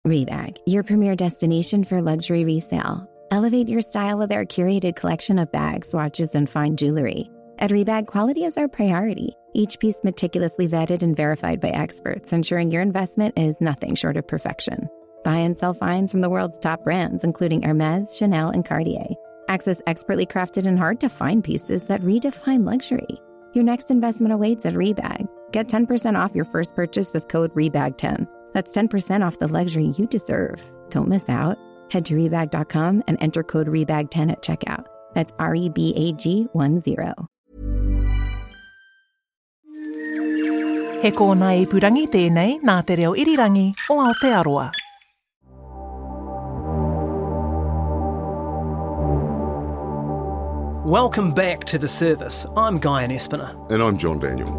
Rebag, your premier destination for luxury resale. Elevate your style with our curated collection of bags, watches, and fine jewelry. At Rebag, quality is our priority. Each piece meticulously vetted and verified by experts, ensuring your investment is nothing short of perfection. Buy and sell finds from the world's top brands, including Hermès, Chanel, and Cartier. Access expertly crafted and hard-to-find pieces that redefine luxury. Your next investment awaits at Rebag. Get 10% off your first purchase with code REBAG10. That's 10% off the luxury you deserve. Don't miss out. Head to Rebag.com and enter code REBAG10 at checkout. That's REBAG10. He kōna ipurangi tēnei nā te reo irirangi o Aotearoa. Welcome back to The Service. I'm Guyan Espiner. And I'm John Daniel.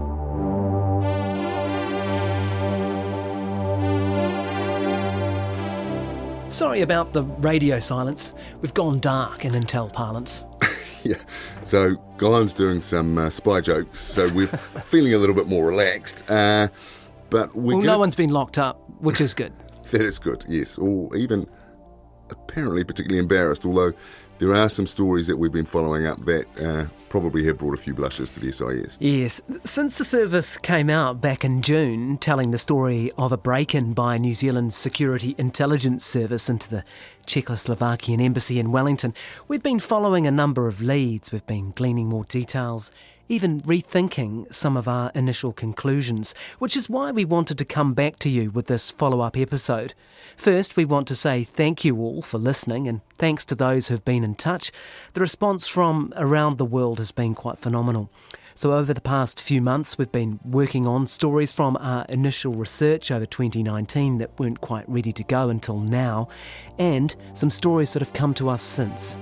Sorry about the radio silence. We've gone dark in Intel parlance. Yeah, so Guyan's doing some spy jokes, so we're feeling a little bit more relaxed. But no one's been locked up, which is good. That is good, yes. Or even apparently particularly embarrassed, although there are some stories that we've been following up that probably have brought a few blushes to the SIS. Yes. Since The Service came out back in June, telling the story of a break-in by New Zealand's Security Intelligence Service into the Czechoslovakian embassy in Wellington, we've been following a number of leads. We've been gleaning more details, even rethinking some of our initial conclusions, which is why we wanted to come back to you with this follow-up episode. First, we want to say thank you all for listening, and thanks to those who've been in touch. The response from around the world has been quite phenomenal. So over the past few months, we've been working on stories from our initial research over 2019 that weren't quite ready to go until now, and some stories that have come to us since.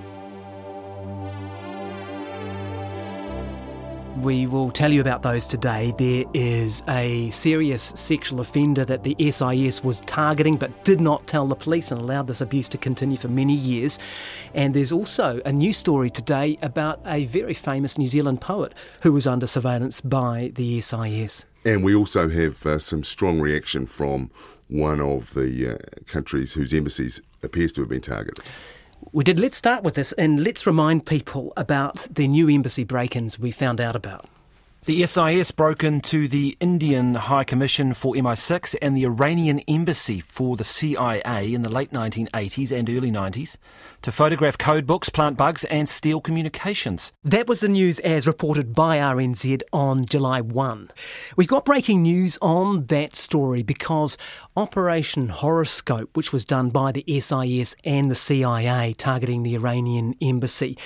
We will tell you about those today. There is a serious sexual offender that the SIS was targeting but did not tell the police and allowed this abuse to continue for many years. And there's also a new story today about a very famous New Zealand poet who was under surveillance by the SIS. And we also have some strong reaction from one of the countries whose embassies appears to have been targeted. We did. Let's start with this and let's remind people about the new embassy break-ins we found out about. The SIS broke into the Indian High Commission for MI6 and the Iranian Embassy for the CIA in the late 1980s and early 90s to photograph code books, plant bugs and steal communications. That was the news as reported by RNZ on July 1. We've got breaking news on that story because Operation Horoscope, which was done by the SIS and the CIA targeting the Iranian Embassy,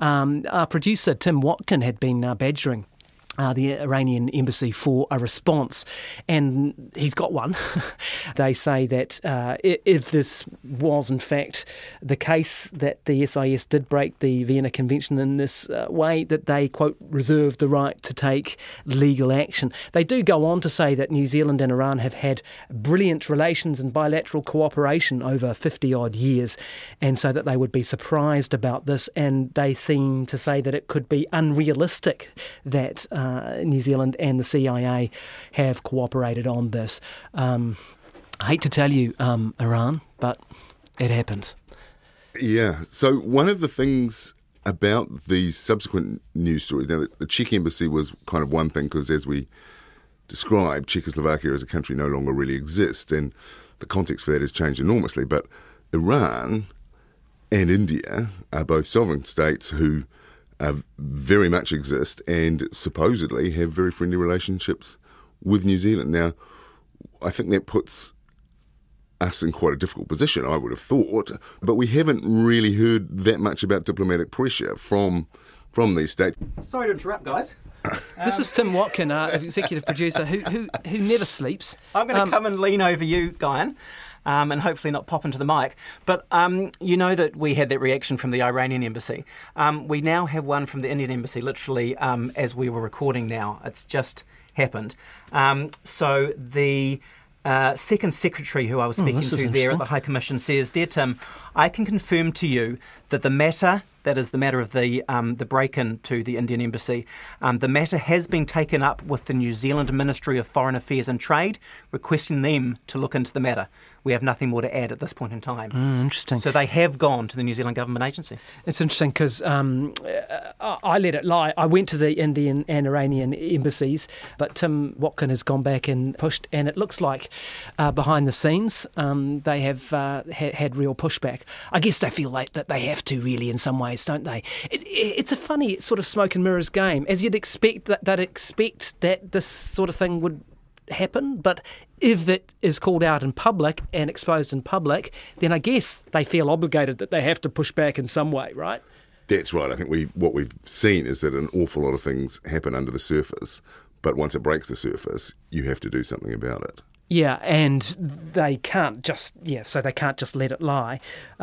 our producer Tim Watkin had been badgering the Iranian embassy for a response, and he's got one. They say that if this was in fact the case, that the SIS did break the Vienna Convention in this way, that they, quote, reserve the right to take legal action. They do go on to say that New Zealand and Iran have had brilliant relations and bilateral cooperation over 50-odd years, and so that they would be surprised about this, and they seem to say that it could be unrealistic that New Zealand and the CIA have cooperated on this. I hate to tell you, Iran, but it happened. Yeah, so one of the things about these subsequent news stories, now the Czech embassy was kind of one thing because, as we described, Czechoslovakia as a country no longer really exists, and the context for that has changed enormously. But Iran and India are both sovereign states who very much exist and supposedly have very friendly relationships with New Zealand. Now, I think that puts us in quite a difficult position, I would have thought, but we haven't really heard that much about diplomatic pressure from these states. Sorry to interrupt, guys. This is Tim Watkin, executive producer, who never sleeps. I'm going to come and lean over you, Guyan. And hopefully not pop into the mic. But you know that we had that reaction from the Iranian embassy. We now have one from the Indian embassy, literally as we were recording now. It's just happened. So the second secretary who I was speaking to there at the High Commission says, "Dear Tim, I can confirm to you that the matter that is the matter of the break-in to the Indian Embassy. The matter has been taken up with the New Zealand Ministry of Foreign Affairs and Trade, requesting them to look into the matter. We have nothing more to add at this point in time. Interesting. So they have gone to the New Zealand Government Agency. It's interesting because I let it lie. I went to the Indian and Iranian embassies, but Tim Watkin has gone back and pushed, and it looks like behind the scenes they have had real pushback. I guess they feel like that they have to, really, in some ways, don't they? It's a funny sort of smoke and mirrors game. As you'd expect, they'd expect that this sort of thing would happen, but if it is called out in public and exposed in public, then I guess they feel obligated that they have to push back in some way, right? That's right. I think what we've seen is that an awful lot of things happen under the surface, but once it breaks the surface, you have to do something about it. Yeah, and they can't just let it lie.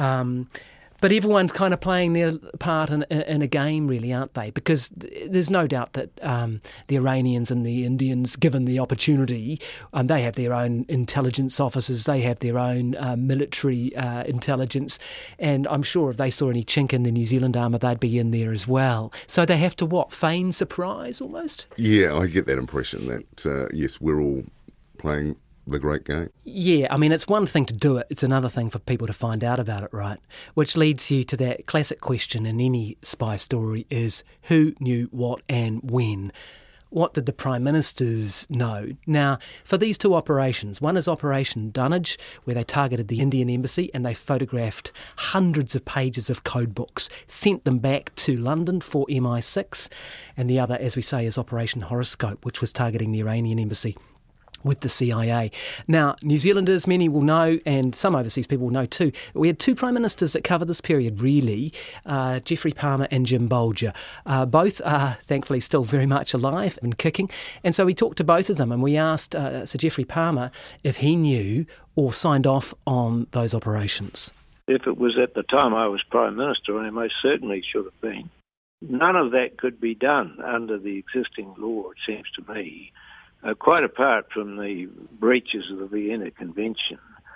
But everyone's kind of playing their part in a game, really, aren't they? Because there's no doubt that the Iranians and the Indians, given the opportunity, they have their own intelligence officers, they have their own military intelligence, and I'm sure if they saw any chink in the New Zealand armour, they'd be in there as well. So they have to, feign surprise almost? Yeah, I get that impression that, yes, we're all playing the great game. Yeah, I mean, it's one thing to do it, it's another thing for people to find out about it, right? Which leads you to that classic question in any spy story is, who knew what and when? What did the Prime Ministers know? Now, for these two operations, one is Operation Dunnage, where they targeted the Indian Embassy and they photographed hundreds of pages of code books, sent them back to London for MI6, and the other, as we say, is Operation Horoscope, which was targeting the Iranian Embassy with the CIA. Now, New Zealanders, many will know, and some overseas people will know too, we had two Prime Ministers that covered this period, really, Geoffrey Palmer and Jim Bolger. Both are, thankfully, still very much alive and kicking. And so we talked to both of them, and we asked Sir Geoffrey Palmer if he knew or signed off on those operations. If it was at the time I was Prime Minister, I most certainly should have been. None of that could be done under the existing law, it seems to me. Quite apart from the breaches of the Vienna Convention,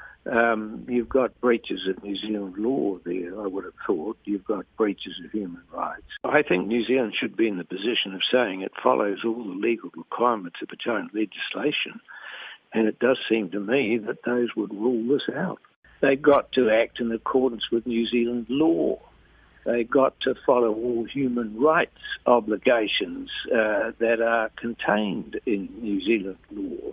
you've got breaches of New Zealand law there, I would have thought. You've got breaches of human rights. I think New Zealand should be in the position of saying it follows all the legal requirements of its own legislation, and it does seem to me that those would rule this out. They've got to act in accordance with New Zealand law. They've got to follow all human rights obligations that are contained in New Zealand law.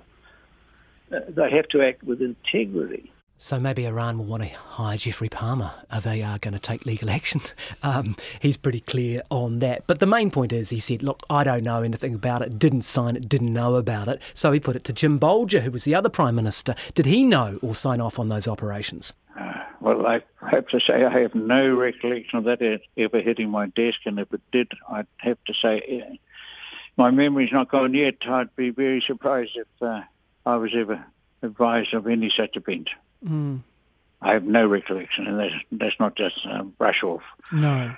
They have to act with integrity. So maybe Iran will want to hire Geoffrey Palmer if they are going to take legal action. He's pretty clear on that. But the main point is, he said, look, I don't know anything about it, didn't sign it, didn't know about it. So he put it to Jim Bolger, who was the other Prime Minister. Did he know or sign off on those operations? Well, I have to say I have no recollection of that ever hitting my desk, and if it did, I'd have to say my memory's not gone yet. I'd be very surprised if I was ever advised of any such event. Mm. I have no recollection, and that's not just brush off. No.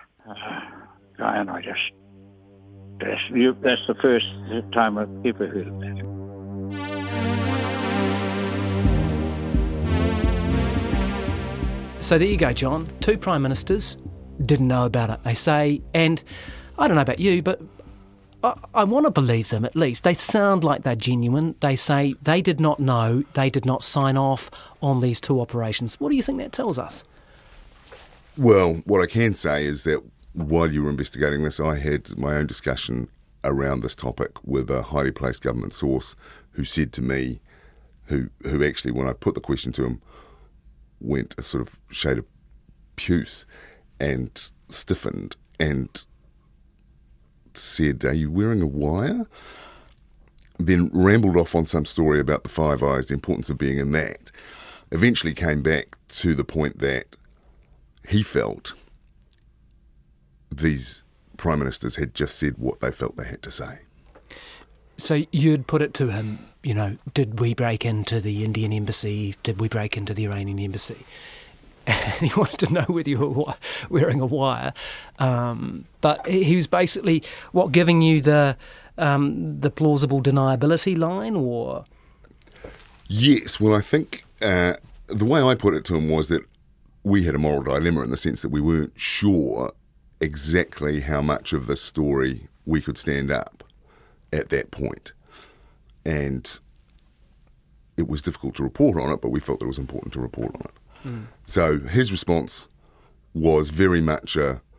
And that's the first time I've ever heard of that. So there you go, John. Two Prime Ministers didn't know about it, they say. And I don't know about you, but I want to believe them at least. They sound like they're genuine. They say they did not know, they did not sign off on these two operations. What do you think that tells us? Well, what I can say is that while you were investigating this, I had my own discussion around this topic with a highly placed government source who said to me, who actually, when I put the question to him, went a sort of shade of puce and stiffened and said, are you wearing a wire? Then rambled off on some story about the Five Eyes, the importance of being in that. Eventually came back to the point that he felt these Prime Ministers had just said what they felt they had to say. So you'd put it to him, you know, did we break into the Indian Embassy? Did we break into the Iranian Embassy? And he wanted to know whether you were wearing a wire. But he was basically, giving you the plausible deniability line, or? Yes, well, I think the way I put it to him was that we had a moral dilemma in the sense that we weren't sure exactly how much of the story we could stand up at that point. And it was difficult to report on it, but we felt that it was important to report on it. So his response was very much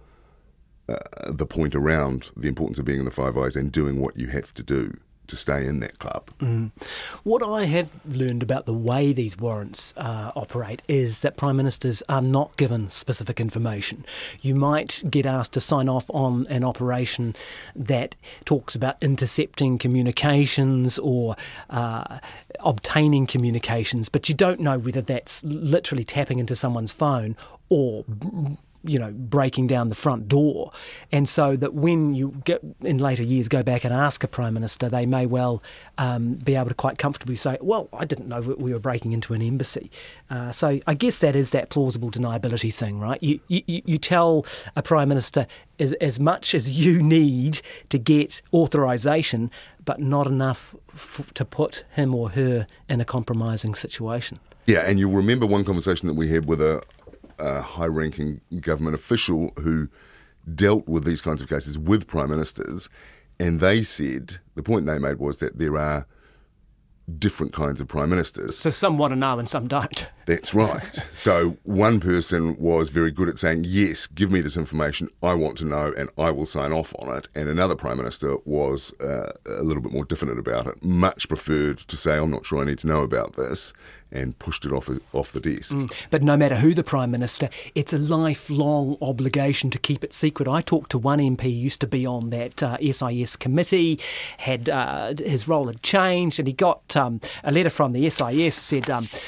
the point around the importance of being in the Five Eyes and doing what you have to do to stay in that club. What I have learned about the way these warrants operate is that Prime Ministers are not given specific information. You might get asked to sign off on an operation that talks about intercepting communications or obtaining communications, but you don't know whether that's literally tapping into someone's phone or breaking down the front door. And so that when you get in later years go back and ask a Prime Minister, they may well be able to quite comfortably say, well, I didn't know we were breaking into an embassy. So I guess that is that plausible deniability thing, right? You tell a Prime Minister as much as you need to get authorisation, but not enough to put him or her in a compromising situation. Yeah, and you'll remember one conversation that we had with a high-ranking government official who dealt with these kinds of cases with Prime Ministers, and they said, the point they made was that there are different kinds of Prime Ministers. So some want to know and some don't. That's right. So one person was very good at saying, yes, give me this information, I want to know, and I will sign off on it. And another Prime Minister was a little bit more definite about it, much preferred to say, I'm not sure I need to know about this, and pushed it off the desk. But no matter who the Prime Minister, it's a lifelong obligation to keep it secret. I talked to one MP who used to be on that SIS committee, had his role had changed, and he got a letter from the SIS said,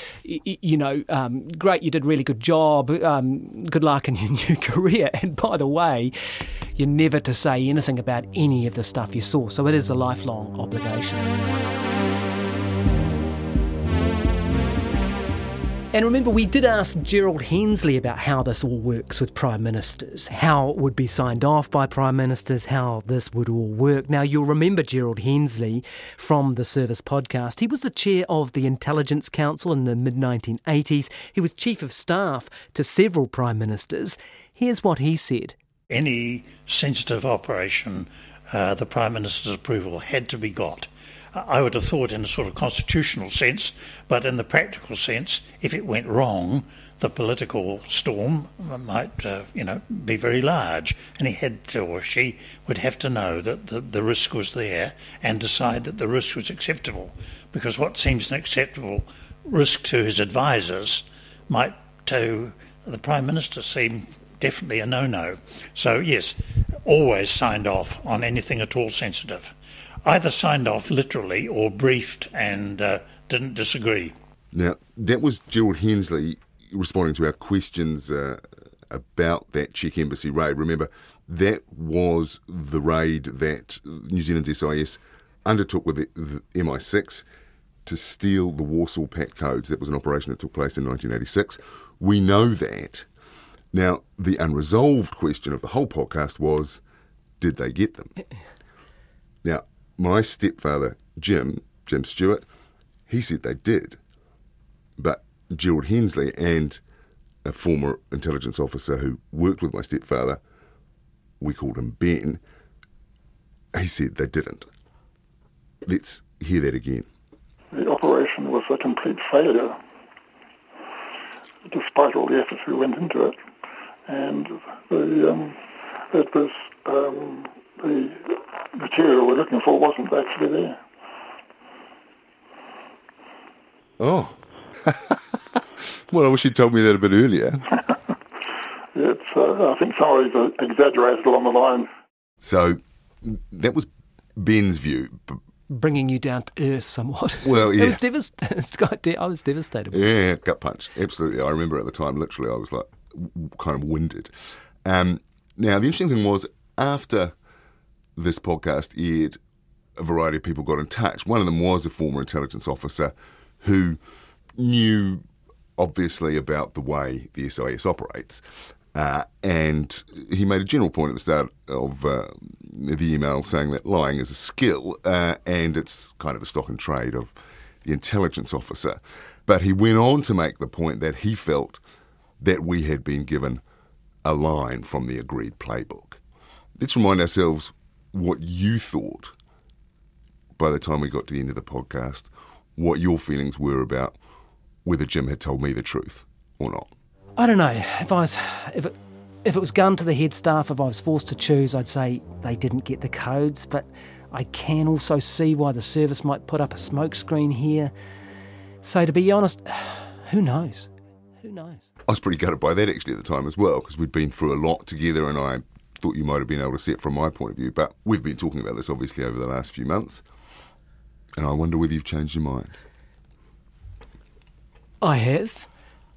great, you did a really good job, good luck in your new career. And by the way, you're never to say anything about any of the stuff you saw. So it is a lifelong obligation. And remember, we did ask Gerald Hensley about how this all works with Prime Ministers, how it would be signed off by Prime Ministers, how this would all work. Now, you'll remember Gerald Hensley from the Service podcast. He was the chair of the Intelligence Council in the mid-1980s. He was chief of staff to several Prime Ministers. Here's what he said. Any sensitive operation, the Prime Minister's approval had to be got. I would have thought in a sort of constitutional sense, but in the practical sense, if it went wrong, the political storm might, be very large. And he had to, or she would have to know that the risk was there and decide that the risk was acceptable. Because what seems an acceptable risk to his advisors might to the Prime Minister seem definitely a no-no. So yes, always signed off on anything at all sensitive. Either signed off literally or briefed and didn't disagree. Now, that was Gerald Hensley responding to our questions about that Czech embassy raid. Remember, that was the raid that New Zealand's SIS undertook with the MI6 to steal the Warsaw Pact codes. That was an operation that took place in 1986. We know that. Now, the unresolved question of the whole podcast was, did they get them? Now, my stepfather, Jim Stewart, he said they did. But Gerald Hensley and a former intelligence officer who worked with my stepfather, we called him Ben, he said they didn't. Let's hear that again. The operation was a complete failure, despite all the efforts we went into it. And the material we're looking for wasn't actually there. Oh. Well, I wish you'd told me that a bit earlier. I think somebody's exaggerated along the line. So that was Ben's view. Bringing you down to earth somewhat. Well, yeah. I was devastated. Yeah, gut punch. Absolutely. I remember at the time, literally, I was like kind of winded. Now, the interesting thing was, after this podcast aired, a variety of people got in touch. One of them was a former intelligence officer who knew, obviously, about the way the SIS operates. And he made a general point at the start of the email saying that lying is a skill and it's kind of the stock and trade of the intelligence officer. But he went on to make the point that he felt that we had been given a line from the agreed playbook. Let's remind ourselves what you thought by the time we got to the end of the podcast, what your feelings were about whether Jim had told me the truth or not. I don't know. If it was gun to the head staff, if I was forced to choose, I'd say they didn't get the codes, but I can also see why the service might put up a smokescreen here. So to be honest, who knows? Who knows? I was pretty gutted by that actually at the time as well, because we'd been through a lot together and I thought you might have been able to see it from my point of view. But we've been talking about this obviously over the last few months, and I wonder whether you've changed your mind. I have.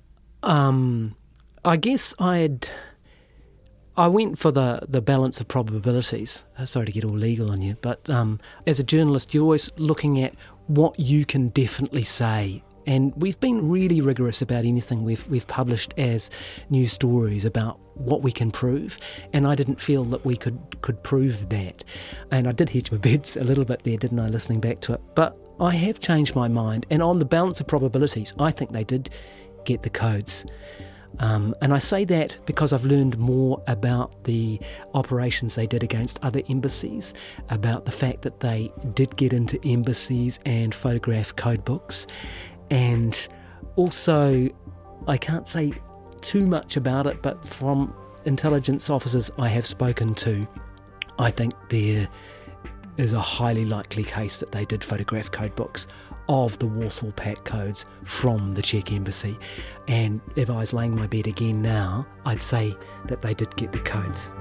I guess I went for the balance of probabilities. Sorry to get all legal on you, but as a journalist, you're always looking at what you can definitely say. And we've been really rigorous about anything we've published as news stories about what we can prove, and I didn't feel that we could prove that. And I did hedge my bets a little bit there, didn't I, listening back to it? But I have changed my mind, and on the balance of probabilities, I think they did get the codes. And I say that because I've learned more about the operations they did against other embassies, about the fact that they did get into embassies and photograph code books. And also, I can't say too much about it, but from intelligence officers I have spoken to, I think there is a highly likely case that they did photograph code books of the Warsaw Pact codes from the Czech embassy. And if I was laying my bet again now, I'd say that they did get the codes.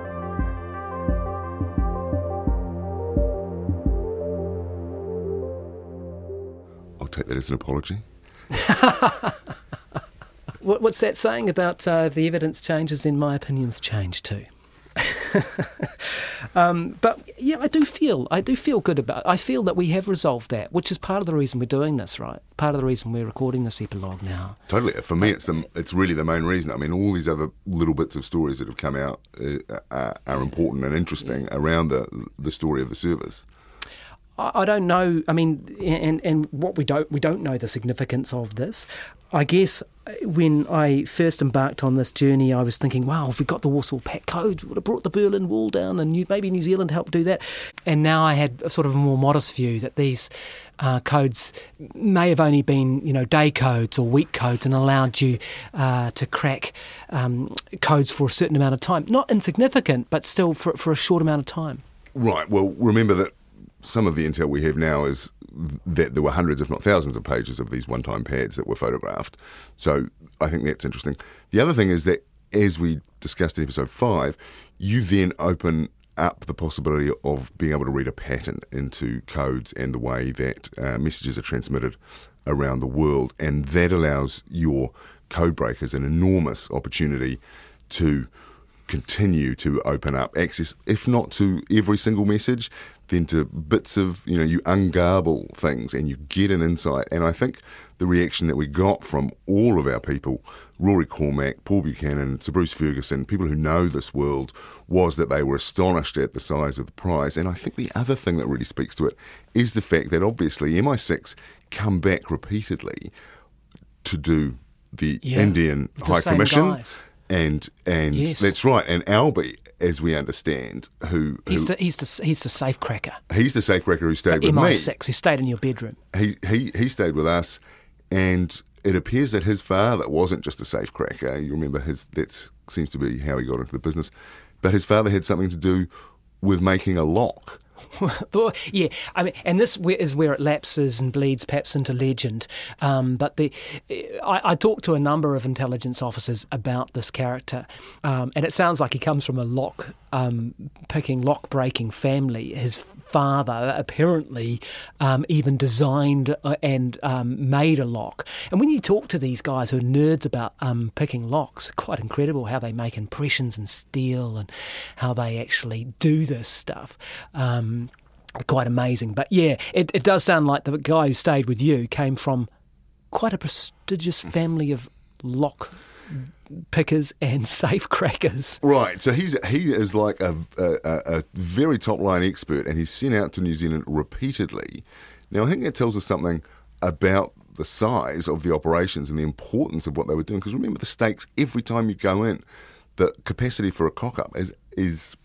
I'll take that as an apology. What's that saying about if the evidence changes, then my opinions change too? But yeah, I do feel good about it. I feel that we have resolved that, which is part of the reason we're doing this, right? Part of the reason we're recording this epilogue now. Totally. For me, it's really the main reason. I mean, all these other little bits of stories that have come out are important and interesting around the story of the service. I don't know. I mean, and what we don't know the significance of this. I guess when I first embarked on this journey, I was thinking, wow, if we got the Warsaw Pact Code, we would have brought the Berlin Wall down, and maybe New Zealand helped do that. And now I had a sort of a more modest view that these codes may have only been, day codes or week codes, and allowed you to crack codes for a certain amount of time. Not insignificant, but still for a short amount of time. Right. Well, remember that some of the intel we have now is that there were hundreds, if not thousands, of pages of these one-time pads that were photographed. So I think that's interesting. The other thing is that, as we discussed in episode 5, you then open up the possibility of being able to read a pattern into codes and the way that messages are transmitted around the world. And that allows your code breakers an enormous opportunity to continue to open up access, if not to every single message, then to bits of, you ungarble things and you get an insight. And I think the reaction that we got from all of our people, Rory Cormack, Paul Buchanan, Sir Bruce Ferguson, people who know this world, was that they were astonished at the size of the prize. And I think the other thing that really speaks to it is the fact that obviously MI6 come back repeatedly to do the Indian High Commission. Guys. And yes. That's right. And Albie, as we understand, he's the safecracker. He's the safecracker who stayed with MI6, me. Who stayed in your bedroom. He stayed with us, and it appears that his father wasn't just a safecracker. You remember that seems to be how he got into the business. But his father had something to do with making a lock. Yeah, I mean, and this is where it lapses and bleeds perhaps into legend. But I talked to a number of intelligence officers about this character, and it sounds like he comes from a lock-picking, lock-breaking family. His father apparently even designed and made a lock. And when you talk to these guys who are nerds about picking locks, quite incredible how they make impressions in steel and how they actually do this stuff. Quite amazing. But yeah, it does sound like the guy who stayed with you came from quite a prestigious family of lock pickers and safe crackers. Right. So he is like a very top line expert, and he's sent out to New Zealand repeatedly. Now I think that tells us something about the size of the operations and the importance of what they were doing, because remember the stakes every time you go in the capacity for a cock-up is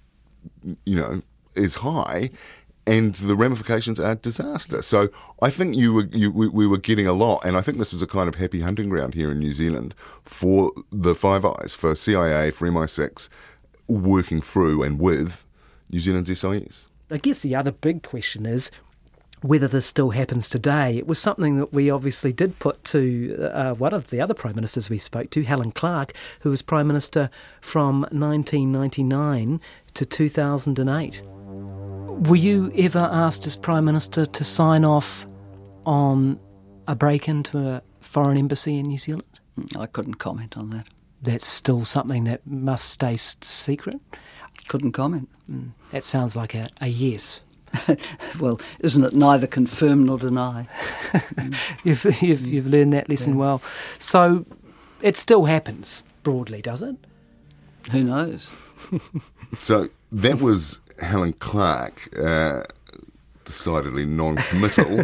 high, and the ramifications are disaster. So I think we were getting a lot, and I think this is a kind of happy hunting ground here in New Zealand for the Five Eyes, for CIA, for MI6, working through and with New Zealand's SIS. I guess the other big question is whether this still happens today. It was something that we obviously did put to one of the other Prime Ministers we spoke to, Helen Clark, who was Prime Minister from 1999 to 2008. Were you ever asked as Prime Minister to sign off on a break into a foreign embassy in New Zealand? I couldn't comment on that. That's still something that must stay secret? Couldn't comment. That sounds like a yes. Well, isn't it neither confirm nor deny? You've learned that lesson well. So it still happens broadly, does it? Who knows? So that was Helen Clark, decidedly non-committal.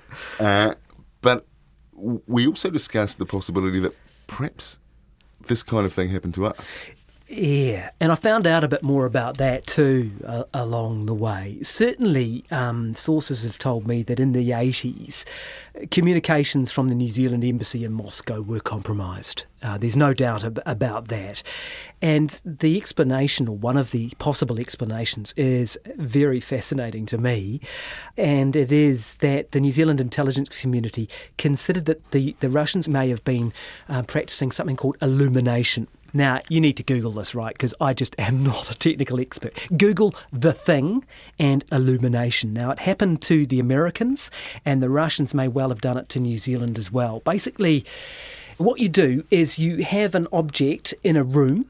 But we also discussed the possibility that perhaps this kind of thing happened to us. Yeah, and I found out a bit more about that too along the way. Certainly, sources have told me that in the 80s, communications from the New Zealand Embassy in Moscow were compromised. There's no doubt about that. And the explanation, or one of the possible explanations, is very fascinating to me. And it is that the New Zealand intelligence community considered that the Russians may have been practising something called illumination. Now, you need to Google this, right, because I just am not a technical expert. Google The Thing and illumination. Now, it happened to the Americans, and the Russians may well have done it to New Zealand as well. Basically, what you do is you have an object in a room.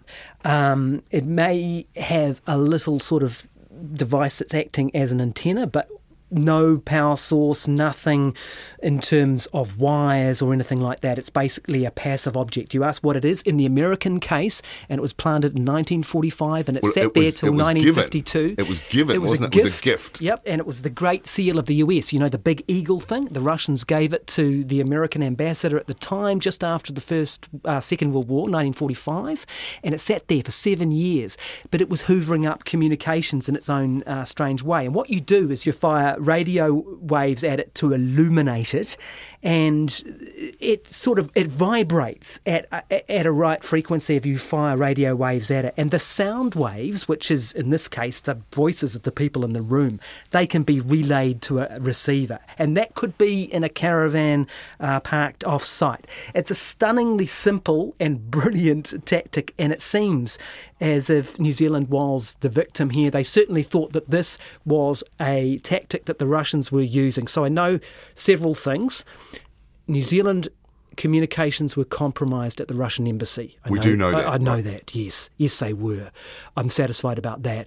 It may have a little sort of device that's acting as an antenna, but no power source, nothing in terms of wires or anything like that. It's basically a passive object. You ask what it is. In the American case, and it was planted in 1945, and it sat there till 1952. It was given, wasn't it? It was a gift. Yep, and it was the Great Seal of the US. You know, the big eagle thing? The Russians gave it to the American ambassador at the time, just after the Second World War, 1945, and it sat there for 7 years. But it was hoovering up communications in its own strange way. And what you do is you fire radio waves at it to illuminate it, and it vibrates at a right frequency if you fire radio waves at it. And the sound waves, which is in this case the voices of the people in the room, they can be relayed to a receiver, and that could be in a caravan parked off-site. It's a stunningly simple and brilliant tactic, and it seems as if New Zealand was the victim here. They certainly thought that this was a tactic that the Russians were using. So I know several things. New Zealand communications were compromised at the Russian embassy. We do know that. I know that, yes. Yes, they were. I'm satisfied about that.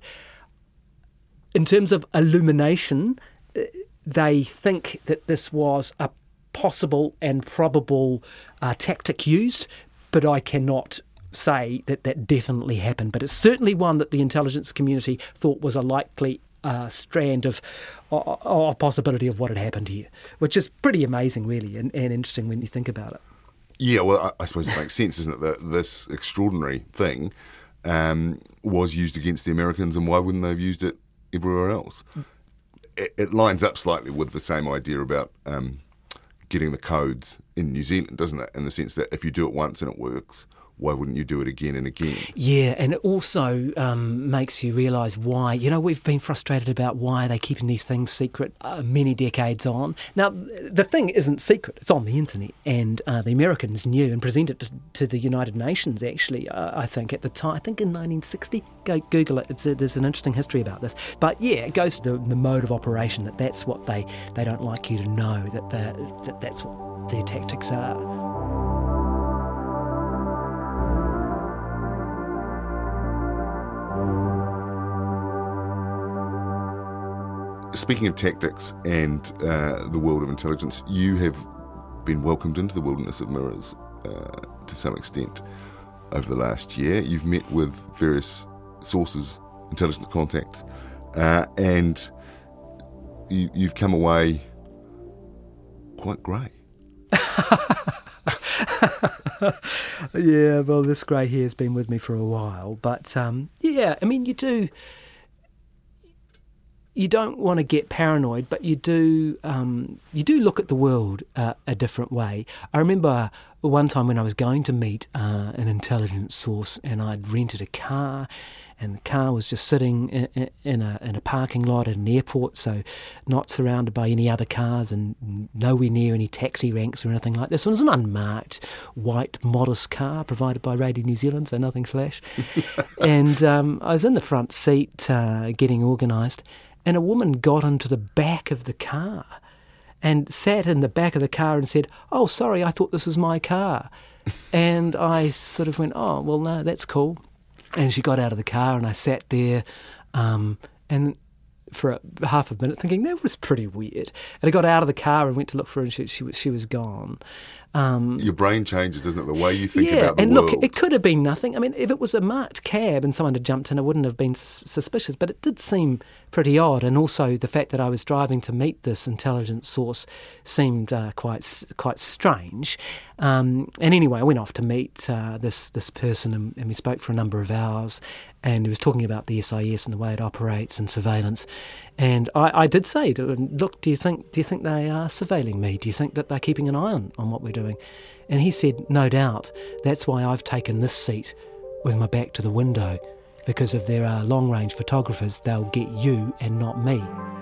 In terms of illumination, they think that this was a possible and probable tactic used, but I cannot say that definitely happened. But it's certainly one that the intelligence community thought was a likely strand of possibility of what had happened here, which is pretty amazing, really, and interesting when you think about it. Yeah, well, I suppose it makes sense, isn't it, that this extraordinary thing was used against the Americans, and why wouldn't they have used it everywhere else? It lines up slightly with the same idea about getting the codes in New Zealand, doesn't it, in the sense that if you do it once and it works, why wouldn't you do it again and again? Yeah, and it also makes you realise why. You know, we've been frustrated about why they're keeping these things secret many decades on. Now, the thing isn't secret. It's on the internet. And the Americans knew and presented it to the United Nations, actually, I think, at the time. I think in 1960. Go Google it. There's an interesting history about this. But, yeah, it goes to the mode of operation, that's what they don't like you to know, that's what their tactics are. Speaking of tactics and the world of intelligence, you have been welcomed into the wilderness of mirrors to some extent over the last year. You've met with various sources, intelligence contact, and you've come away quite grey. Yeah, well, this grey hair's been with me for a while. But, yeah, I mean, you don't want to get paranoid, but you do look at the world a different way. I remember one time when I was going to meet an intelligence source, and I'd rented a car, and the car was just sitting in a parking lot at an airport, so not surrounded by any other cars and nowhere near any taxi ranks or anything like this. It was an unmarked, white, modest car provided by Radio New Zealand, so nothing flash. And I was in the front seat getting organised, and a woman got into the back of the car and sat in the back of the car and said, "Oh, sorry, I thought this was my car." And I sort of went, "Oh, well, no, that's cool." And she got out of the car, and I sat there and for half a minute thinking, that was pretty weird. And I got out of the car and went to look for her, and she was gone. Your brain changes, doesn't it, the way you think about the world? Yeah, and look, it could have been nothing. I mean, if it was a marked cab and someone had jumped in, I wouldn't have been suspicious, but it did seem pretty odd. And also the fact that I was driving to meet this intelligence source seemed quite strange. And anyway, I went off to meet this person, and we spoke for a number of hours, and he was talking about the SIS and the way it operates and surveillance. And I did say to him, "Look, do you think they are surveilling me? Do you think that they're keeping an eye on what we're doing?" And he said, "No doubt. That's why I've taken this seat with my back to the window, because if there are long-range photographers, they'll get you and not me."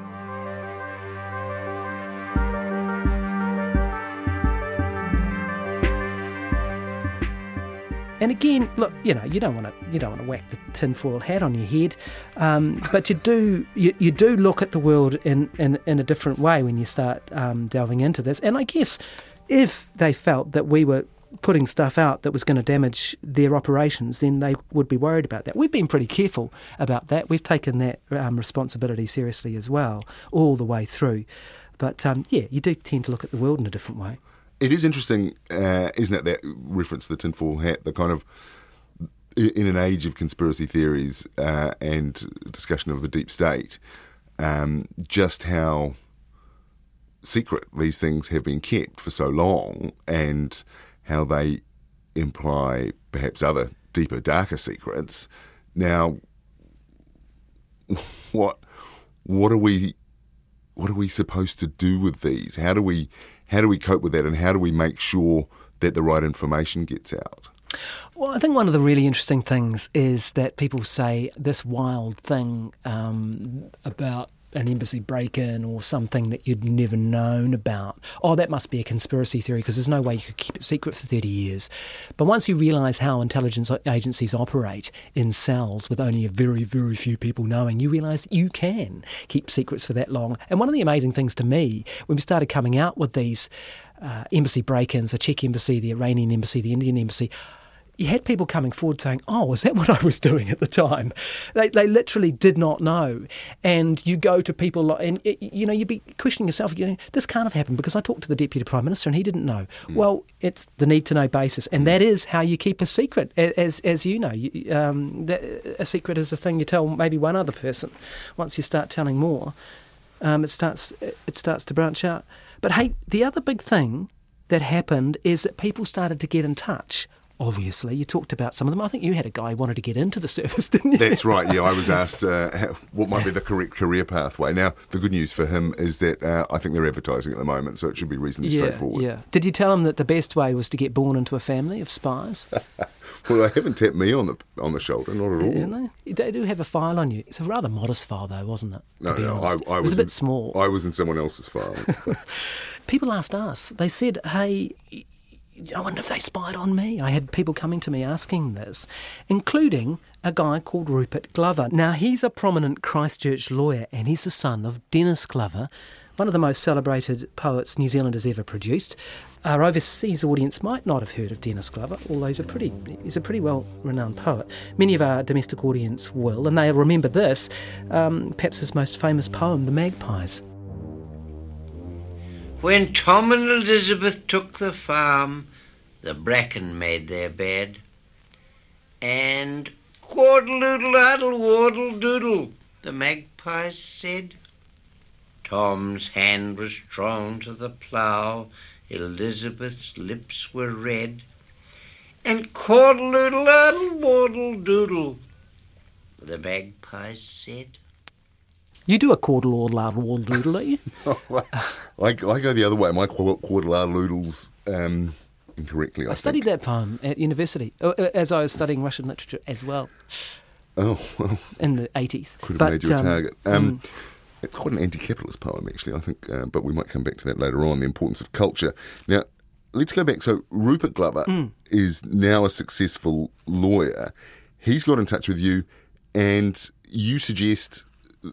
And again, look, you don't want to whack the tinfoil hat on your head, but you do look at the world in a different way when you start delving into this. And I guess if they felt that we were putting stuff out that was going to damage their operations, then they would be worried about that. We've been pretty careful about that. We've taken that responsibility seriously as well, all the way through. But yeah, you do tend to look at the world in a different way. It is interesting, isn't it, that reference to the tinfoil hat, the kind of, in an age of conspiracy theories and discussion of the deep state, just how secret these things have been kept for so long, and how they imply perhaps other deeper, darker secrets. Now, what are we supposed to do with these? How do we cope with that, and how do we make sure that the right information gets out? Well, I think one of the really interesting things is that people say this wild thing about an embassy break-in or something that you'd never known about. Oh, that must be a conspiracy theory, because there's no way you could keep it secret for 30 years. But once you realise how intelligence agencies operate in cells with only a very, very few people knowing, you realise you can keep secrets for that long. And one of the amazing things to me, when we started coming out with these embassy break-ins, the Czech embassy, the Iranian embassy, the Indian embassy, you had people coming forward saying, "Oh, is that what I was doing at the time?" They literally did not know. And you go to people, and you'd be questioning yourself, this can't have happened because I talked to the Deputy Prime Minister and he didn't know. Well, it's the need-to-know basis, and that is how you keep a secret. As you know, a secret is a thing you tell maybe one other person. Once you start telling more, it starts to branch out. But hey, the other big thing that happened is that people started to get in touch. Obviously, you talked about some of them. I think you had a guy who wanted to get into the service, didn't you? That's right, yeah. I was asked what might be the correct career pathway. Now, the good news for him is that I think they're advertising at the moment, so it should be reasonably straightforward. Yeah. Did you tell him that the best way was to get born into a family of spies? Well, they haven't tapped me on the shoulder, not at all. They do have a file on you. It's a rather modest file, though, wasn't it? No, it was a bit small. I was in someone else's file. People asked us. They said, "Hey, I wonder if they spied on me." I had people coming to me asking this, including a guy called Rupert Glover. Now, he's a prominent Christchurch lawyer, and he's the son of Dennis Glover, one of the most celebrated poets New Zealand has ever produced. Our overseas audience might not have heard of Dennis Glover, although he's a pretty well-renowned poet. Many of our domestic audience will, and they'll remember this, perhaps his most famous poem, The Magpies. When Tom and Elizabeth took the farm, the bracken made their bed, and "Quaddle-doodle-addle, waddle-doodle," the magpies said. Tom's hand was drawn to the plough, Elizabeth's lips were red. and chortle-oodle-oodle-doodle, the magpies said. You do a chortle-oodle-oodle-doodle, don't you? I go the other way. My chortle-oodle-oodles incorrectly, I studied that poem at university, as I was studying Russian literature as well. Oh, well. In the 80s. Could have made you a target. It's quite an anti-capitalist poem, actually, I think, but we might come back to that later on, the importance of culture. Now, let's go back. So Rupert Glover is now a successful lawyer. He's got in touch with you, and you suggest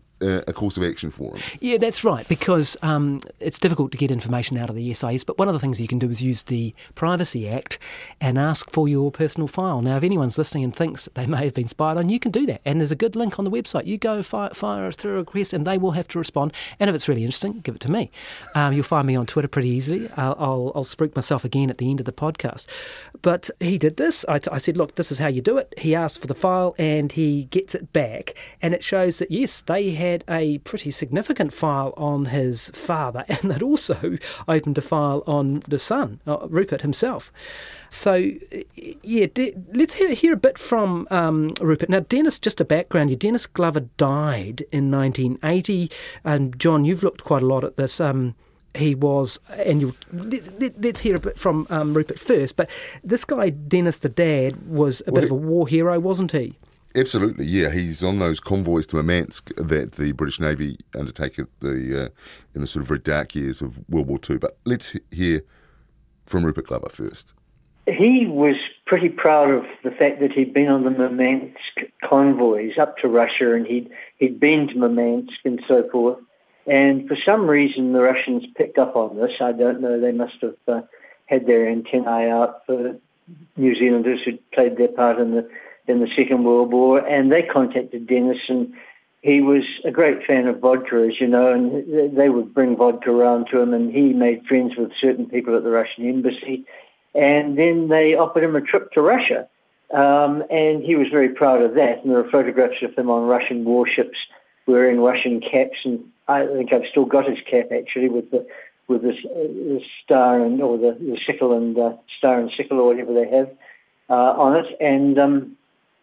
a course of action for him. Yeah, that's right, because it's difficult to get information out of the SIS, but one of the things you can do is use the Privacy Act and ask for your personal file. Now, if anyone's listening and thinks that they may have been spied on, you can do that, and there's a good link on the website. You go fire through a request, and they will have to respond, and if it's really interesting, give it to me. You'll find me on Twitter pretty easily. I'll spruik myself again at the end of the podcast. But he did this. I said, look, this is how you do it. He asked for the file, and he gets it back, and it shows that, yes, they had a pretty significant file on his father, and they'd also opened a file on the son, Rupert himself. So, yeah, let's hear a bit from Rupert. Now, Dennis, just a background, Dennis Glover died in 1980, and John, you've looked quite a lot at this. He was, and let's hear a bit from Rupert first, but this guy, Dennis the dad, was a bit of a war hero, wasn't he? Absolutely, yeah. He's on those convoys to Murmansk that the British Navy undertake in the sort of very dark years of World War II. But let's hear from Rupert Glover first. He was pretty proud of the fact that he'd been on the Murmansk convoys up to Russia, and he'd been to Murmansk and so forth. And for some reason, the Russians picked up on this. I don't know. They must have had their antennae out for New Zealanders who'd played their part in the Second World War, and they contacted Dennis, and he was a great fan of vodka, as you know, and they would bring vodka around to him, and he made friends with certain people at the Russian embassy, and then they offered him a trip to Russia, and he was very proud of that, and there are photographs of him on Russian warships wearing Russian caps, and I think I've still got his cap, actually, with the star and, or the sickle and star and sickle or whatever they have on it, and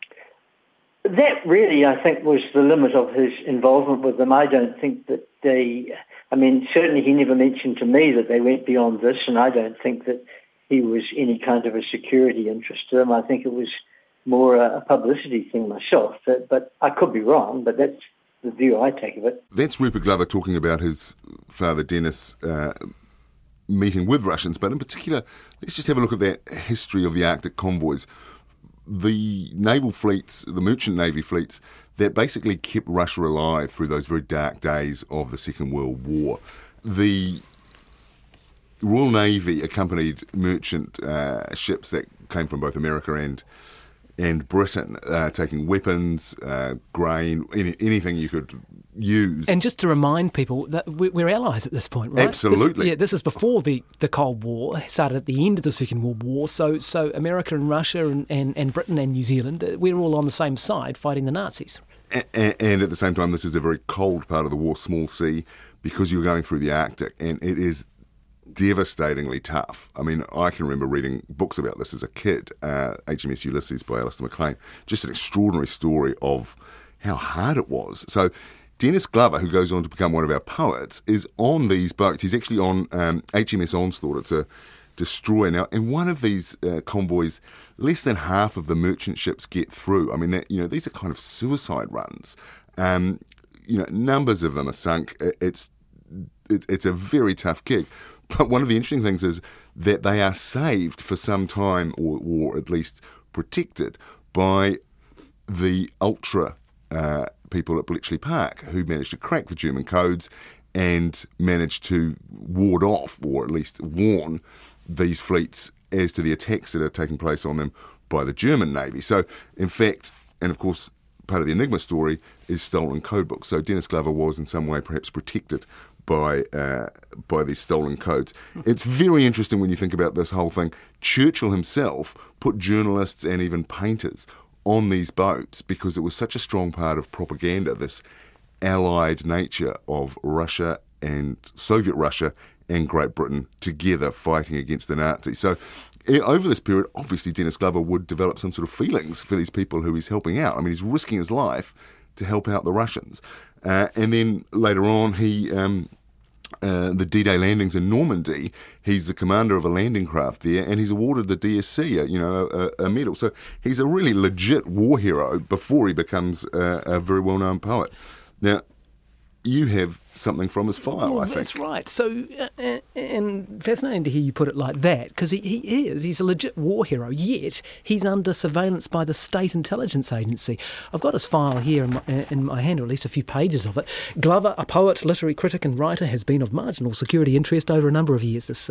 that really, I think, was the limit of his involvement with them. I don't think that certainly he never mentioned to me that they went beyond this, and I don't think that he was any kind of a security interest to them. I think it was more a publicity thing myself, but I could be wrong, but that's the view I take of it. That's Rupert Glover talking about his father, Dennis, meeting with Russians, but in particular, let's just have a look at that history of the Arctic convoys. The naval fleets, the merchant navy fleets, that basically kept Russia alive through those very dark days of the Second World War. The Royal Navy accompanied merchant ships that came from both America and Britain, taking weapons, grain, anything you could use. And just to remind people that we're allies at this point, right? Absolutely. This is before the Cold War. It started at the end of the Second World War. So America and Russia and Britain and New Zealand, we're all on the same side fighting the Nazis. And at the same time, this is a very cold part of the war, small sea, because you're going through the Arctic, and it is devastatingly tough. I mean, I can remember reading books about this as a kid, HMS Ulysses by Alistair MacLean, just an extraordinary story of how hard it was. So Dennis Glover, who goes on to become one of our poets, is on these boats. He's actually on HMS Onslaught. It's a destroyer now. And one of these convoys, less than half of the merchant ships get through. I mean, these are kind of suicide runs. Numbers of them are sunk. It's a very tough gig. But one of the interesting things is that they are saved for some time, or at least protected, by the ultra people at Bletchley Park, who managed to crack the German codes and managed to ward off, or at least warn, these fleets as to the attacks that are taking place on them by the German Navy. So, in fact, and of course, part of the Enigma story is stolen codebooks. So Dennis Glover was in some way perhaps protected by these stolen codes. It's very interesting when you think about this whole thing. Churchill himself put journalists and even painters on these boats because it was such a strong part of propaganda, this allied nature of Russia and Soviet Russia and Great Britain together fighting against the Nazis. So over this period, obviously Dennis Glover would develop some sort of feelings for these people who he's helping out. I mean, he's risking his life to help out the Russians. And then later on, the D-Day landings in Normandy, he's the commander of a landing craft there, and he's awarded the DSC, a medal. So he's a really legit war hero before he becomes a very well-known poet. Now, you have something from his file, I think. That's right. So, and fascinating to hear you put it like that, because he's a legit war hero, yet he's under surveillance by the State Intelligence Agency. I've got his file here in my hand, or at least a few pages of it. Glover, a poet, literary critic and writer, has been of marginal security interest over a number of years, this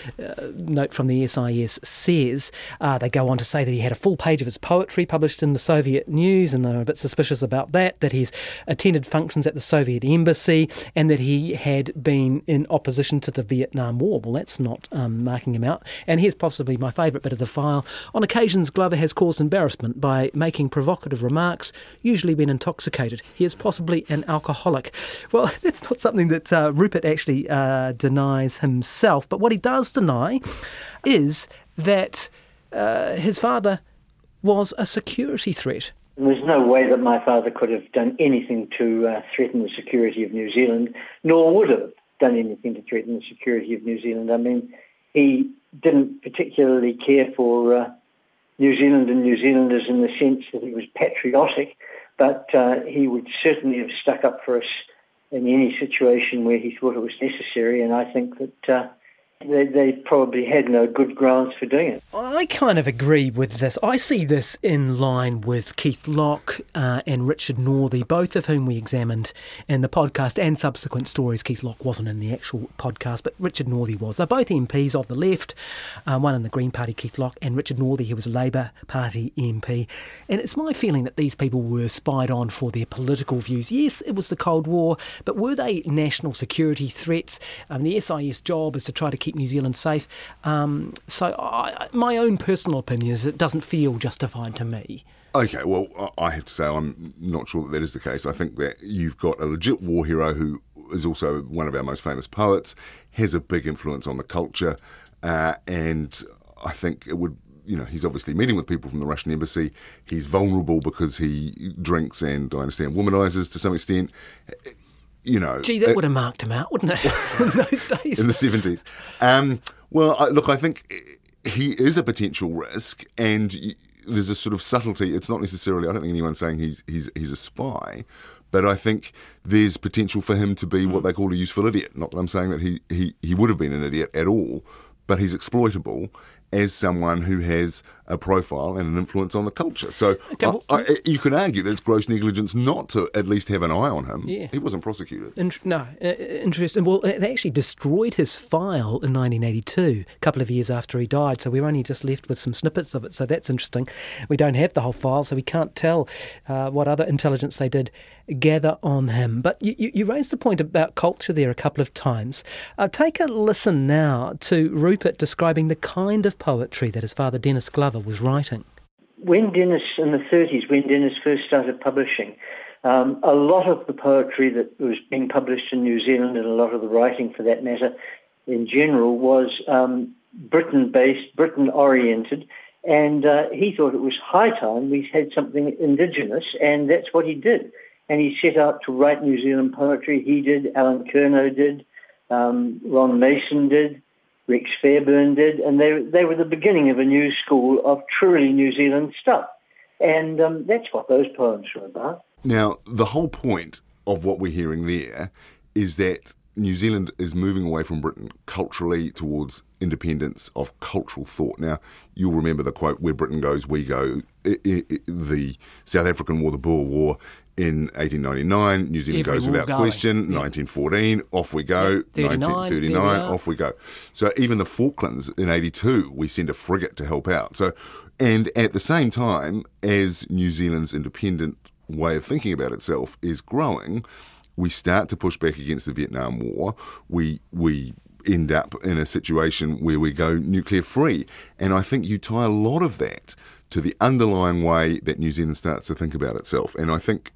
note from the SIS says. They go on to say that he had a full page of his poetry published in the Soviet news, and they're a bit suspicious about that he's attended functions at the Soviet embassy, and that he had been in opposition to the Vietnam War. Well, that's not marking him out. And here's possibly my favourite bit of the file. On occasions, Glover has caused embarrassment by making provocative remarks, usually when intoxicated. He is possibly an alcoholic. Well, that's not something that Rupert actually denies himself. But what he does deny is that his father was a security threat. There's no way that my father could have done anything to threaten the security of New Zealand, nor would have done anything to threaten the security of New Zealand. I mean, he didn't particularly care for New Zealand and New Zealanders in the sense that he was patriotic, but he would certainly have stuck up for us in any situation where he thought it was necessary, and I think that they probably had no good grounds for doing it. I kind of agree with this. I see this in line with Keith Locke and Richard Northey, both of whom we examined in the podcast and subsequent stories. Keith Locke wasn't in the actual podcast, but Richard Northey was. They're both MPs of the left, one in the Green Party, Keith Locke, and Richard Northey, who was a Labour Party MP. And it's my feeling that these people were spied on for their political views. Yes, it was the Cold War, but were they national security threats? The SIS job is to try to keep New Zealand safe. My own personal opinion is it doesn't feel justified to me. Okay, well, I have to say I'm not sure that is the case. I think that you've got a legit war hero who is also one of our most famous poets, has a big influence on the culture, and I think it would, he's obviously meeting with people from the Russian embassy. He's vulnerable because he drinks and, I understand, womanises to some extent. Gee, that would have marked him out, wouldn't it, in those days? In the 70s. I think he is a potential risk, and there's a sort of subtlety. It's not necessarily, I don't think anyone's saying he's a spy, but I think there's potential for him to be what they call a useful idiot. Not that I'm saying that he would have been an idiot at all, but he's exploitable as someone who has a profile and an influence on the culture. So you could argue that it's gross negligence not to at least have an eye on him. Yeah. He wasn't prosecuted. Interesting. Well, they actually destroyed his file in 1982, a couple of years after he died, so we're only just left with some snippets of it, so that's interesting. We don't have the whole file, so we can't tell what other intelligence they did gather on him. But you raised the point about culture there a couple of times. Take a listen now to Rupert describing the kind of poetry that his father Dennis Glover was writing. When Dennis, in the 30s, when Dennis first started publishing, a lot of the poetry that was being published in New Zealand, and a lot of the writing for that matter in general, was Britain-based, Britain-oriented, and he thought it was high time we had something indigenous, and that's what he did. And he set out to write New Zealand poetry. He did, Alan Curnow did, Ron Mason did, Rex Fairburn did, and they were the beginning of a new school of truly New Zealand stuff. And that's what those poems were about. Now, the whole point of what we're hearing there is that New Zealand is moving away from Britain culturally towards independence of cultural thought. Now, you'll remember the quote, "Where Britain goes, we go." The South African War, the Boer War, in 1899, New Zealand goes without question. 1914, off we go. 1939, off we go. So even the Falklands in 82, we send a frigate to help out. So, and at the same time, as New Zealand's independent way of thinking about itself is growing, we start to push back against the Vietnam War. We end up in a situation where we go nuclear free. And I think you tie a lot of that to the underlying way that New Zealand starts to think about itself. And I think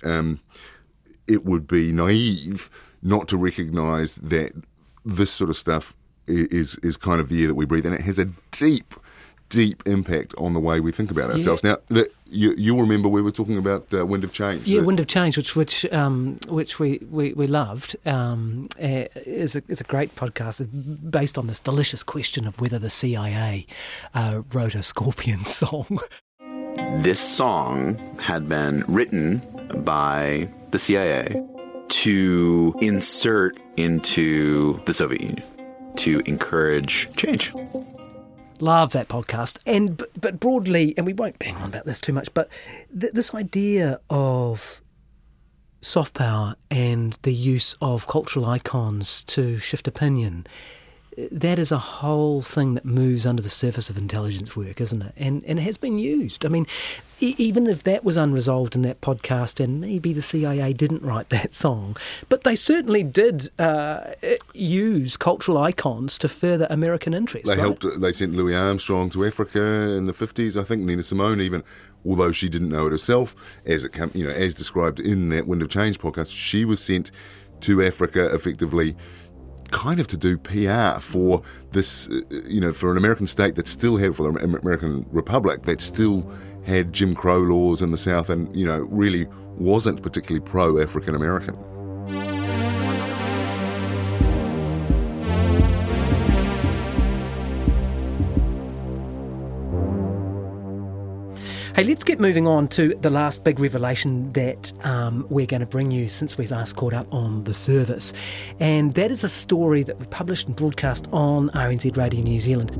it would be naive not to recognise that this sort of stuff is kind of the air that we breathe, and it has a deep deep impact on the way we think about ourselves. Now, you'll remember we were talking about Wind of Change. Yeah, Wind of Change, which we loved. Is a great podcast based on this delicious question of whether the CIA wrote a Scorpions song. This song had been written by the CIA to insert into the Soviet Union to encourage change. Love that podcast. But broadly, and we won't bang on about this too much, but this idea of soft power and the use of cultural icons to shift opinion, that is a whole thing that moves under the surface of intelligence work, isn't it? And it has been used. I mean, even if that was unresolved in that podcast and maybe the CIA didn't write that song, but they certainly did use cultural icons to further American interests. They helped. They sent Louis Armstrong to Africa in the 50s, I think, Nina Simone even, although she didn't know it herself, as described in that Wind of Change podcast, she was sent to Africa effectively kind of to do PR for this, for an American state that still had, for the American Republic, that still had Jim Crow laws in the South and, really wasn't particularly pro-African American. Hey, let's get moving on to the last big revelation that we're going to bring you since we last caught up on the service. And that is a story that we published and broadcast on RNZ Radio New Zealand.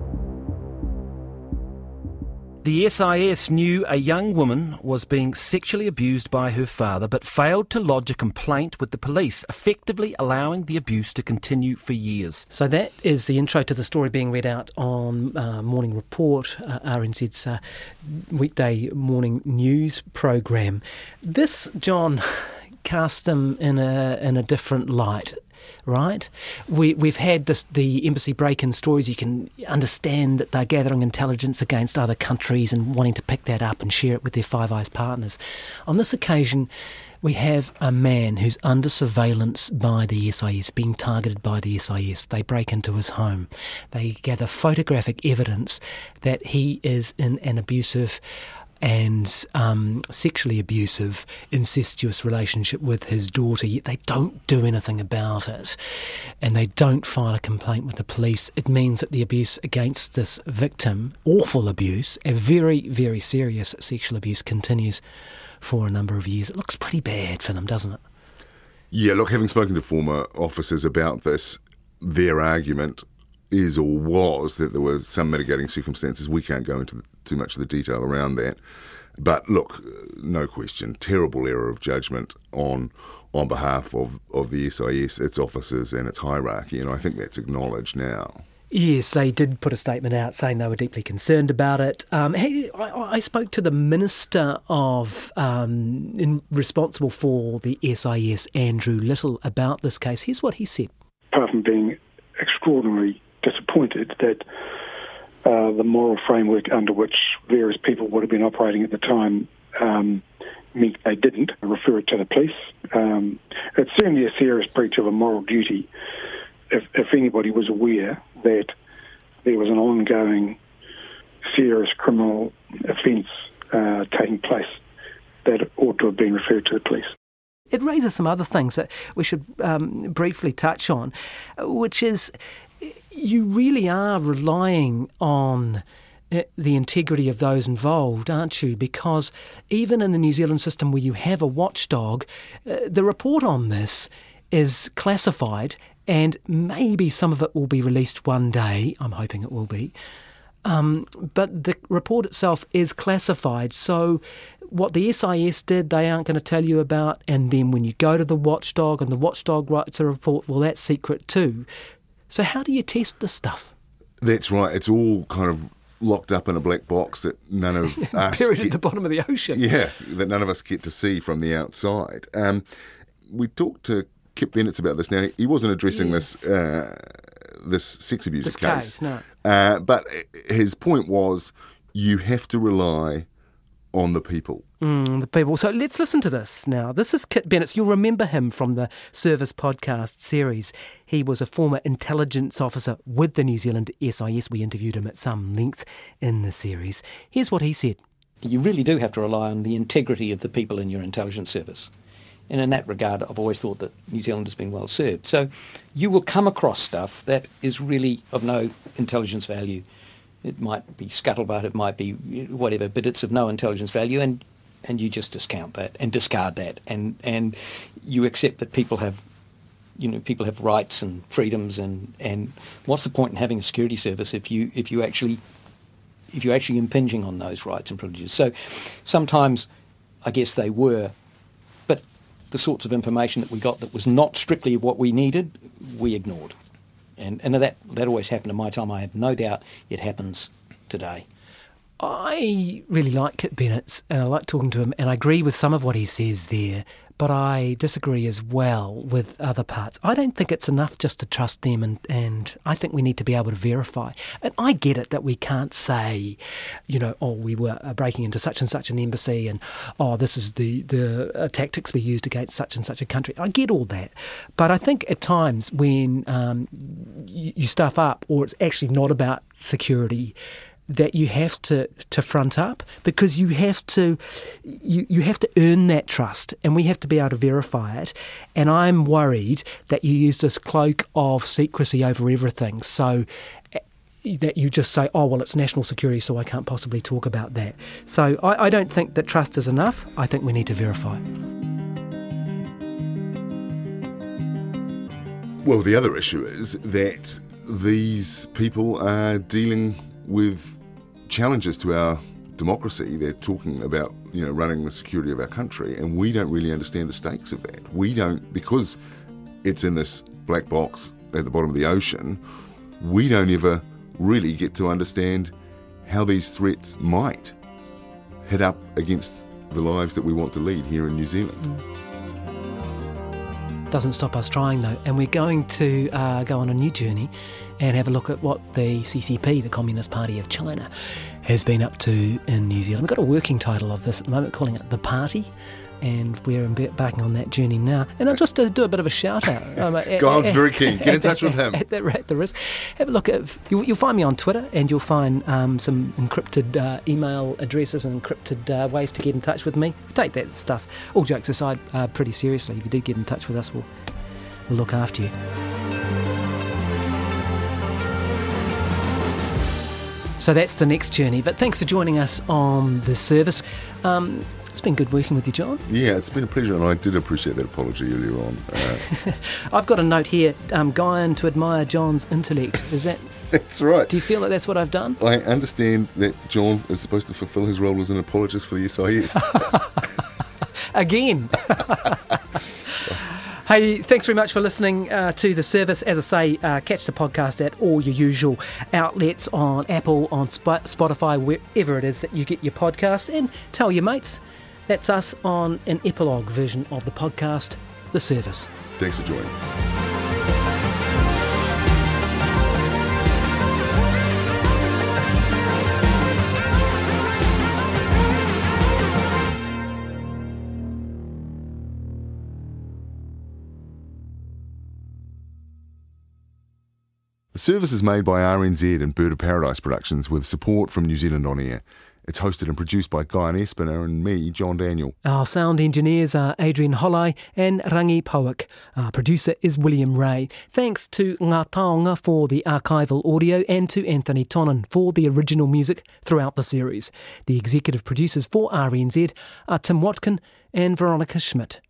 The SIS knew a young woman was being sexually abused by her father, but failed to lodge a complaint with the police, effectively allowing the abuse to continue for years. So that is the intro to the story being read out on Morning Report, RNZ's weekday morning news program. This, John, cast him in a different light. Right? We've had the embassy break-in stories. You can understand that they're gathering intelligence against other countries and wanting to pick that up and share it with their Five Eyes partners. On this occasion, we have a man who's under surveillance by the SIS, being targeted by the SIS. They break into his home. They gather photographic evidence that he is in an abusive and sexually abusive, incestuous relationship with his daughter, yet they don't do anything about it, and they don't file a complaint with the police. It means that the abuse against this victim, awful abuse, a very, very serious sexual abuse, continues for a number of years. It looks pretty bad for them, doesn't it? Yeah, look, having spoken to former officers about this, their argument is or was that there were some mitigating circumstances. We can't go into too much of the detail around that. But look, no question, terrible error of judgment on behalf of the SIS, its officers and its hierarchy, and I think that's acknowledged now. Yes, they did put a statement out saying they were deeply concerned about it. I spoke to the Minister responsible for the SIS, Andrew Little, about this case. Here's what he said. Apart from being extraordinarily disappointed that the moral framework under which various people would have been operating at the time meant they didn't refer it to the police. It's certainly a serious breach of a moral duty if anybody was aware that there was an ongoing serious criminal offence taking place, that it ought to have been referred to the police. It raises some other things that we should briefly touch on, which is you really are relying on the integrity of those involved, aren't you? Because even in the New Zealand system where you have a watchdog, the report on this is classified, and maybe some of it will be released one day. I'm hoping it will be. But the report itself is classified, so what the SIS did, they aren't going to tell you about, and then when you go to the watchdog and the watchdog writes a report, well, that's secret too. So how do you test this stuff? That's right. It's all kind of locked up in a black box that none of us... Buried at the bottom of the ocean. Yeah, that none of us get to see from the outside. We talked to Kip Bennett about this. Now, he wasn't addressing this sex abuse case. No. But his point was you have to rely on the people. The people. So let's listen to this now. This is Kit Bennetts. You'll remember him from the Service podcast series. He was a former intelligence officer with the New Zealand SIS. We interviewed him at some length in the series. Here's what he said. You really do have to rely on the integrity of the people in your intelligence service. And in that regard, I've always thought that New Zealand has been well served. So you will come across stuff that is really of no intelligence value. It might be scuttlebutt, it might be whatever, but it's of no intelligence value, and you just discount that and discard that, and you accept that people have rights and freedoms, and what's the point in having a security service if you're actually impinging on those rights and privileges? So sometimes I guess they were, but the sorts of information that we got that was not strictly what we needed, we ignored. And that always happened in my time. I have no doubt it happens today. I really like Kit Bennetts, and I like talking to him, and I agree with some of what he says there, but I disagree as well with other parts. I don't think it's enough just to trust them, and I think we need to be able to verify. And I get it that we can't say, we were breaking into such and such an embassy, and this is the tactics we used against such and such a country. I get all that. But I think at times when you stuff up, or it's actually not about security, that you have to front up, because you have to earn that trust, and we have to be able to verify it. And I'm worried that you use this cloak of secrecy over everything, so that you just say, it's national security, so I can't possibly talk about that. So I don't think that trust is enough. I think we need to verify. Well, the other issue is that these people are dealing with challenges to our democracy. They're talking about, running the security of our country, and we don't really understand the stakes of that. We don't, because it's in this black box at the bottom of the ocean, we don't ever really get to understand how these threats might head up against the lives that we want to lead here in New Zealand. Doesn't stop us trying, though, and we're going to go on a new journey and have a look at what the CCP, the Communist Party of China, has been up to in New Zealand. We've got a working title of this at the moment, calling it The Party, and we're embarking on that journey now. And I'll just do a bit of a shout-out. Guy very keen. Get in touch with him. At the risk. Have a look at... You'll find me on Twitter, and you'll find some encrypted email addresses and encrypted ways to get in touch with me. We take that stuff, all jokes aside, pretty seriously. If you do get in touch with us, we'll look after you. So that's the next journey. But thanks for joining us on the service. It's been good working with you, John. Yeah, it's been a pleasure, and I did appreciate that apology earlier on. I've got a note here, Guyan, to admire John's intellect. Is that... That's right. Do you feel like that's what I've done? I understand that John is supposed to fulfil his role as an apologist for the SIS. Again. Hey, thanks very much for listening to The Service. As I say, catch the podcast at all your usual outlets, on Apple, on Spotify, wherever it is that you get your podcast. And tell your mates, that's us on an epilogue version of the podcast, The Service. Thanks for joining us. The Service is made by RNZ and Bird of Paradise Productions with support from New Zealand On Air. It's hosted and produced by Guyan Espiner and me, John Daniel. Our sound engineers are Adrian Hollai and Rangi Powick. Our producer is William Ray. Thanks to Ngā Taonga for the archival audio and to Anthony Tonnen for the original music throughout the series. The executive producers for RNZ are Tim Watkin and Veronica Schmidt.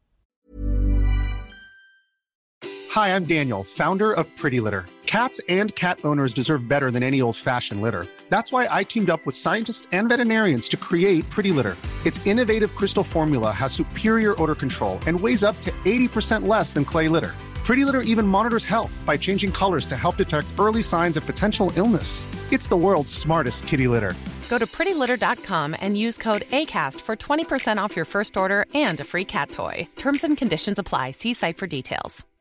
Hi, I'm Daniel, founder of Pretty Litter. Cats and cat owners deserve better than any old-fashioned litter. That's why I teamed up with scientists and veterinarians to create Pretty Litter. Its innovative crystal formula has superior odor control and weighs up to 80% less than clay litter. Pretty Litter even monitors health by changing colors to help detect early signs of potential illness. It's the world's smartest kitty litter. Go to prettylitter.com and use code ACAST for 20% off your first order and a free cat toy. Terms and conditions apply. See site for details.